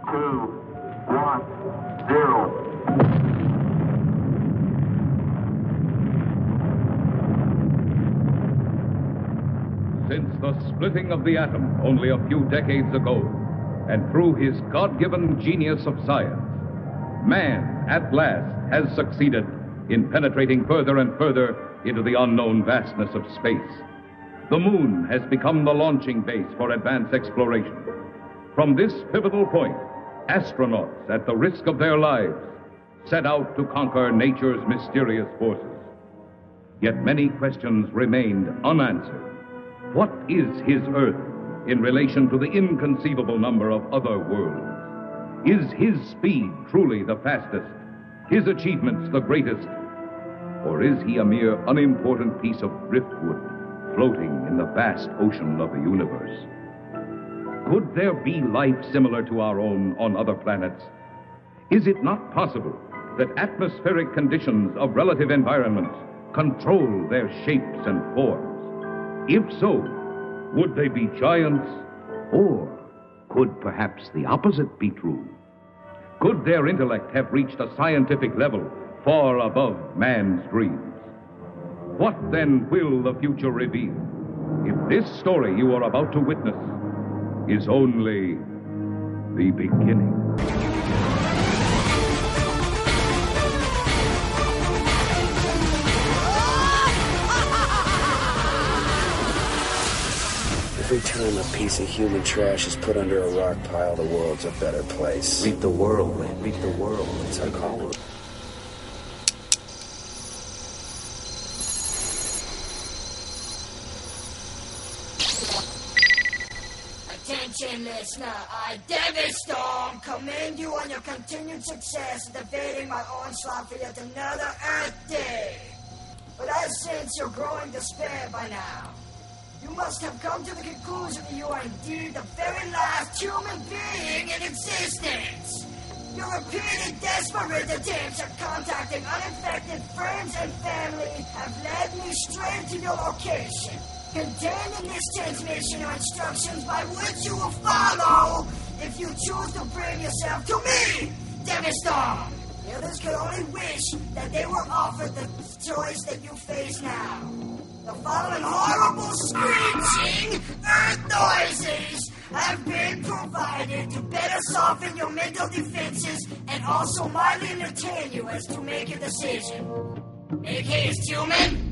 two, one, zero. Since the splitting of the atom only a few decades ago, and through his God-given genius of science, man, at last, has succeeded in penetrating further and further into the unknown vastness of space. The moon has become the launching base for advanced exploration. From this pivotal point, astronauts, at the risk of their lives, set out to conquer nature's mysterious forces. Yet many questions remained unanswered. What is his Earth in relation to the inconceivable number of other worlds? Is his speed truly the fastest, his achievements the greatest? Or is he a mere unimportant piece of driftwood floating in the vast ocean of the universe? Could there be life similar to our own on other planets? Is it not possible that atmospheric conditions of relative environments control their shapes and forms? If so, would they be giants? Or could perhaps the opposite be true? Could their intellect have reached a scientific level far above man's dreams? What then will the future reveal if this story you are about to witness is only the beginning? Every time a piece of human trash is put under a rock pile, the world's a better place. Reap the world, man. Reap the world. That's our calling. Attention, listener. I, Devatstorm, commend you on your continued success in evading my onslaught for yet another Earth Day. But I sense you're growing despair by now. You must have come to the conclusion that you are indeed the very last human being in existence. Your repeated desperate attempts at contacting uninfected friends and family have led me straight to your location. Contained in this transmission are instructions by which you will follow if you choose to bring yourself to me, Devatstorm. The others could only wish that they were offered the choice that you face now. The following horrible screeching earth noises have been provided to better soften your mental defenses and also mildly entertain you as to make a decision. Make haste, human!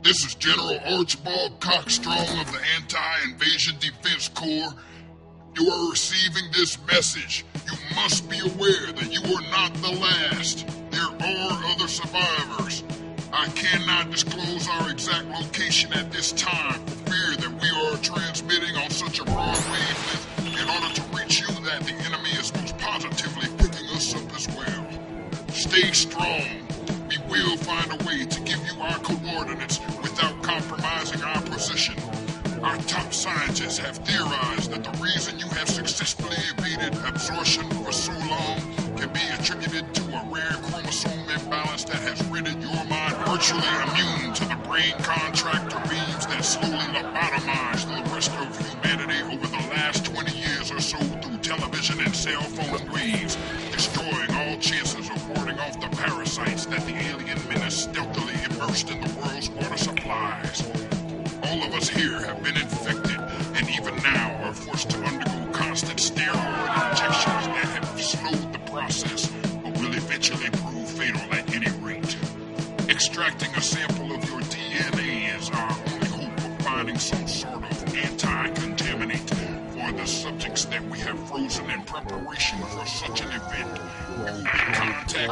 This is General Archibald Cockstrong of the Anti-Invasion Defense Corps. You are receiving this message. You must be aware that you are not the last. There are other survivors. I cannot disclose our exact location at this time for fear that we are transmitting on such a broad wavelength in order to reach you that the enemy is most positively picking us up as well. Stay strong. We will find a way to give you our coordinates without compromising our position. Our top scientists have theorized that the reason you have successfully evaded absorption for so long can be attributed to a rare chromosome imbalance that has rendered your mind virtually immune to the brain contractor beams that slowly lobotomize the rest of humanity over the last 20 years or so through television and cell phone waves, destroying all chances of warding off the parasites that the alien menace stealthily immersed in the world's water supplies. All of us here have been infected, and even now are forced to undergo constant steroid injections that have slowed the process, but will eventually prove fatal at any rate. Extracting a sample of your DNA is our only hope of finding some sort of anti-contaminant for the subjects that we have frozen in preparation for such an event. We will be contacted.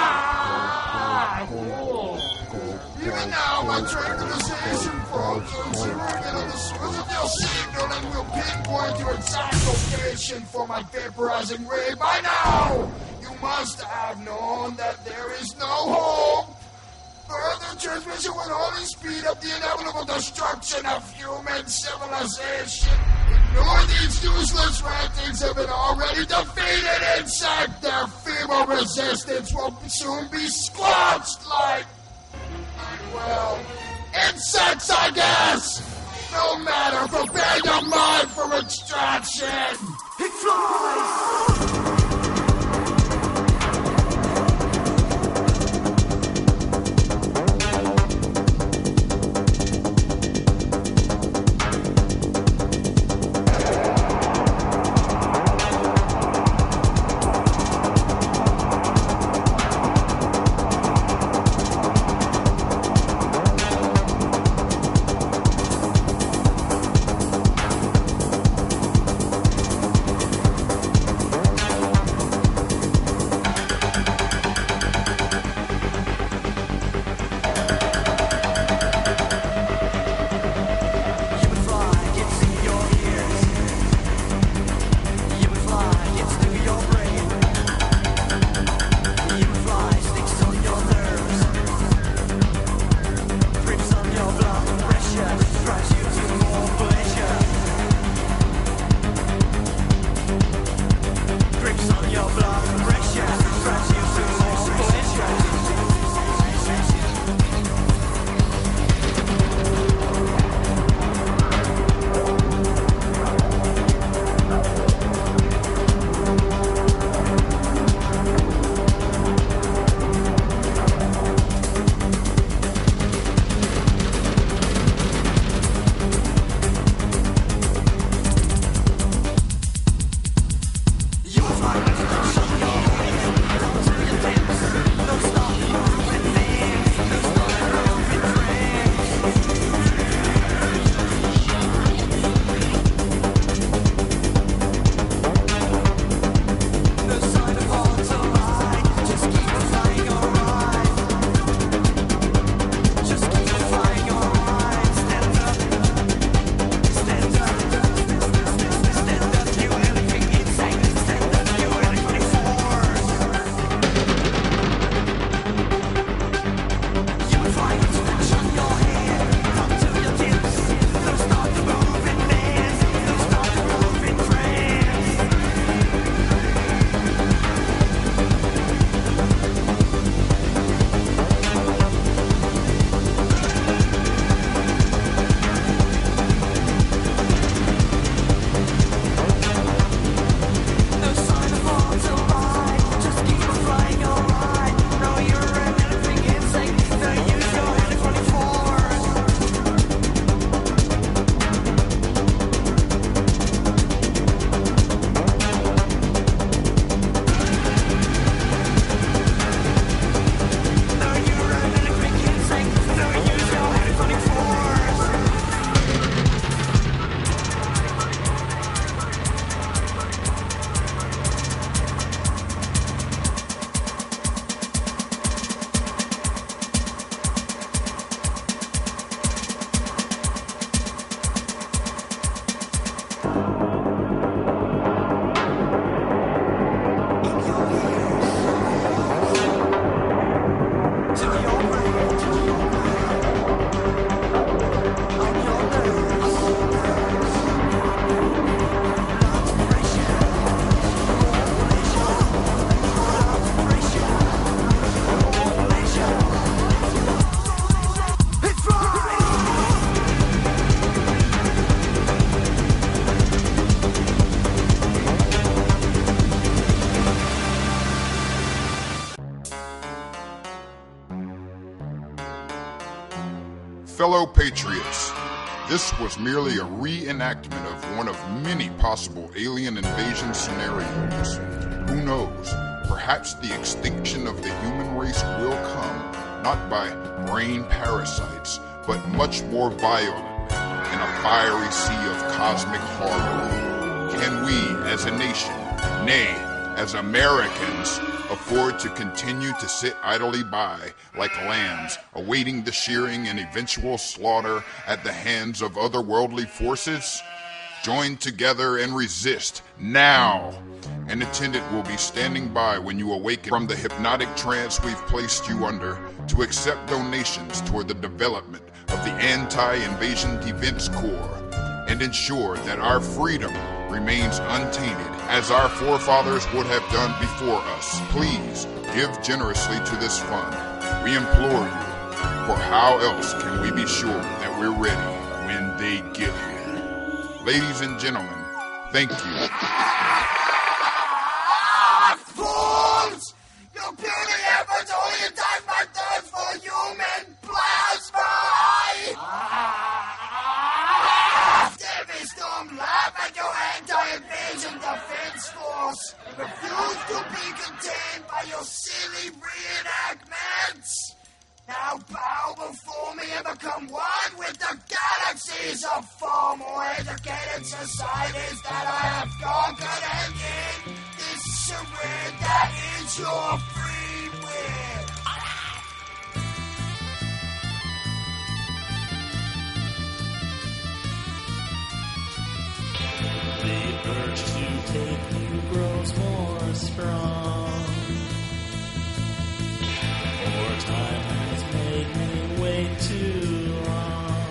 Even now, my tranquilization programs are working on the source of your signal and will pinpoint your exact location for my vaporizing ray. By now, you must have known that there is no hope. Further transmission will only speed up the inevitable destruction of human civilization. Ignore these useless rantings have been already defeated, insect. Their feeble resistance will soon be squelched like... well, insects, I guess! No matter, prepare your mind for extraction! It flies! fellow patriots, this was merely a reenactment of one of many possible alien invasion scenarios. Who knows? Perhaps the extinction of the human race will come, not by brain parasites, but much more violently, in a fiery sea of cosmic horror. Can we, as a nation, nay, as Americans, afford to continue to sit idly by like lambs, awaiting the shearing and eventual slaughter at the hands of otherworldly forces? Join together and resist now. An attendant will be standing by when you awaken from the hypnotic trance we've placed you under to accept donations toward the development of the Anti-Invasion Defense Corps and ensure that our freedom remains untainted as our forefathers would have done before us. Please give generously to this fund. We implore you, for how else can we be sure that we're ready when they get here? Ladies and gentlemen, thank you. Fools! Your puny efforts only attack my thirst for human plasma! Storm laugh at your anti-invasion defense force and refuse to be contained by your silly reenactments. Now bow before me and become one with the galaxies of far more educated societies that I have conquered, and in this charade that is your free will. The urge to take you grows more strong, for time has made me wait too long.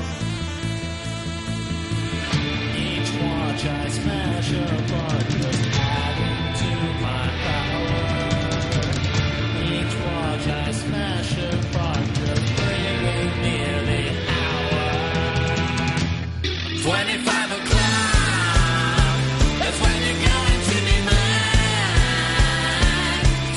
Each watch I smash apart, just adding to my power. Each watch I smash apart, just bringing near the hour. 25 o'clock. That's when you're going to be mine.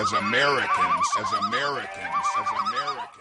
as Americans, as Americans, as Americans.